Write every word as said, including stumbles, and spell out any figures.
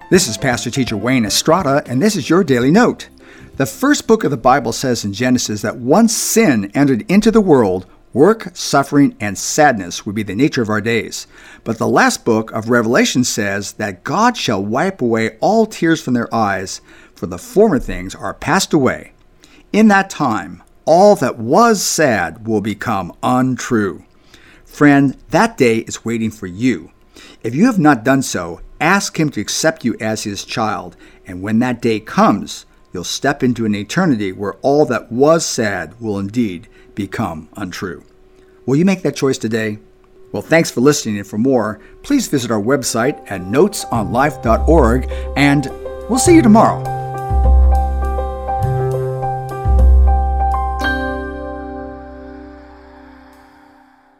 This is Pastor Teacher Wayne Estrada, and this is your Daily Note. The first book of the Bible says in Genesis that once sin entered into the world, work, suffering, and sadness would be the nature of our days. But the last book of Revelation says that God shall wipe away all tears from their eyes, for the former things are passed away. In that time, all that was sad will become untrue. Friend, that day is waiting for you. If you have not done so, ask Him to accept you as His child, and when that day comes, you'll step into an eternity where all that was sad will indeed become untrue. Will you make that choice today? Well, thanks for listening, and for more, please visit our website at notes on life dot org, and we'll see you tomorrow.